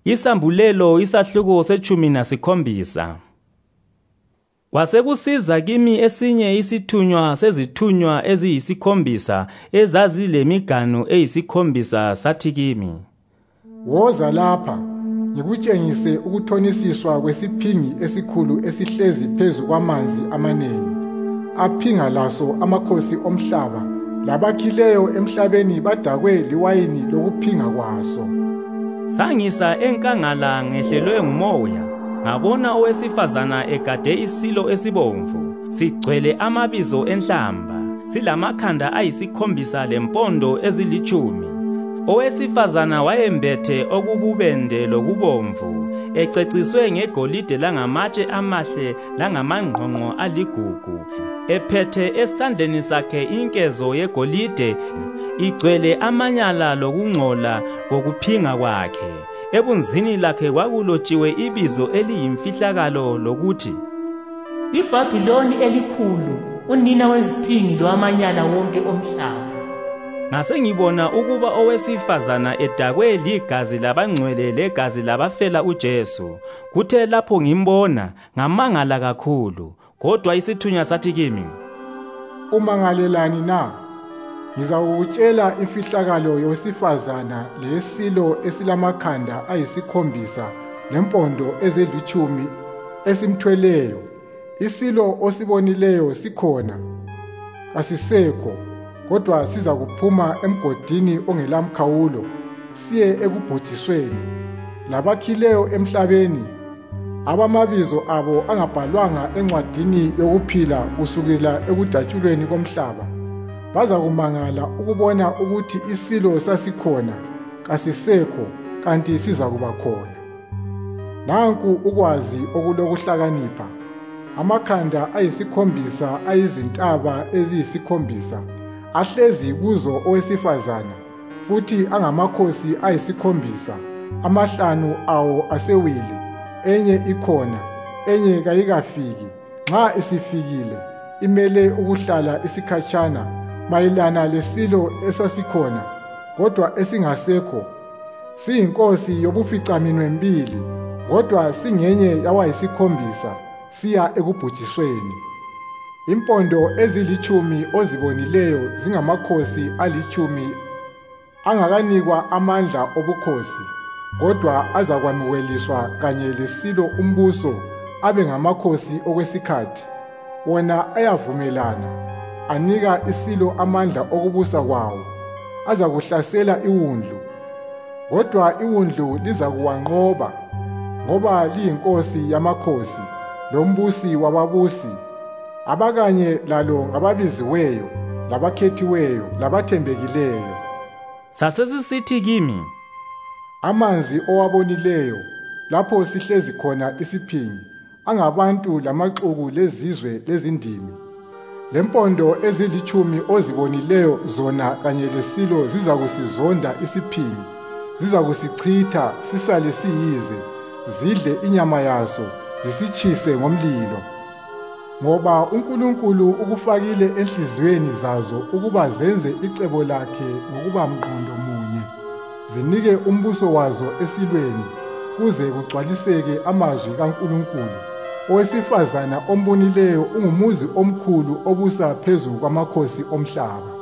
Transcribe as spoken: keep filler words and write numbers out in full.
Isambulelo isahluko sechumi nasikhombisa. Kwasekusiza kimi esinye isithunywa sezithunywa eziyisikhombisa ezazilemiganu eyisikhombisa sathi kimi, "Woza lapha, ngikutshengise ukuthonisiswa kwesiphingi esikhulu esihlezi phezu kwamanzi amanengi, aphinga laso amakhosi omhlaba, labakhileyo emhlabeni badakwe liwayini lokuphinga kwaso." Sangisa enkangala ngehlelwe ngumoya, ngabona owesifazana egade isilo esibomvu, sigcwele amabizo enhlamba, silamakhanda ayisikhombisa lempondo ezilitshumi. Owesifazana wayembethe okububende lokubomvu, ececiswe ngegolide langamatshe amahle langamangqongqo aligugu, ephethe esandleni sakhe inkezo yegolide, igcwele amanyala lokungcola kokuphinga kwakhe. Ebunzini lakhe kwakulotshiwe ibizo eliyimfihlakalo lokuthi, "IBhabhiloni elikhulu, unina weziphingi lwamanyala wonke omhlaba." Ngasengibona ukuba owesifazana edakwe ligazi labangcwele legazi labafela uJesu. Kuthe lapho ngimbona, ngamangala kakhulu. Kodwa isithunywa sathi kimi, "Umangalelani na? Ngizakutshela imfihlakalo yowesifazana leyesilo esilamakhanda ayisikhombisa lempondo ezilitshumi esimthweleyo. Isilo osibonileyo sikhona, kasisekho, kodwa siza kuphuma emgodini ongelamkhawulo, siye ekubhujisweni. Labakhileyo emhlabeni, abamabizo abo angabhalwanga encwadini yokuphila kusukela ekudatshulweni komhlaba, baza kumangala ukubona ukuthi isilo sasikhona, kasisekho, kanti siza kuba khona. Nanku ukwazi okulokuhlakanipha. Amakhanda ayisikhombisa ayizintaba eziyisikhombisa, ahlezi kuzo owesifazana, futhi angamakhosi ayisikhombisa. Amahlanu awo asewile, enye ikhona, enye kayikafiki. Nxa isifikile, imele ukuhlala isikhatshana mayelana lesilo esasikhona, kodwa esingasekho. Siyinkosi yobuficaminwe mbili, kodwa singenye yawayisikhombisa, siya ekubhujisweni. Impondo ezilitshumi ozibonileyo zingamakhosi alitshumi angakanikwa amandla obukhosi, kodwa azakwamukeliswa kanye lesilo umbuso, abe ngamakhosi okwesikhathi. Wona ayavumelana, anika isilo amandla okubusa kwawo, azakuhlasela iwundlu. Kodwa iwundlu lizakuwanqoba, ngoba liyinkosi yamakhosi, lombusi wababusi, abakanye lalo ngababiziweyo, labakhethiweyo, labathembekileyo. Sasesisithi kimi, "Amanzi owabonileyo, lapho sihlezi khona isiphingi, angabantu lamaxuku lezizwe lezindimi. Lempondo ezilitshumi ozibonileyo zona kanye lesilo zizakusizonda isiphingi, zizakusichitha sisale siyize, zidle inyama yaso, zisitshise ngomlilo. Ngoba uNkulunkulu ukufakile enhliziyweni zazo ukuba zenze icebo lakhe ngokuba mqondo munye, zinike umbuso wazo esilweni, kuze kugcwaliseke amazwi kaNkulunkulu. Owesifazana ombonileyo ungumuzi omkhulu obusa phezu kwamakhosi omhlaba."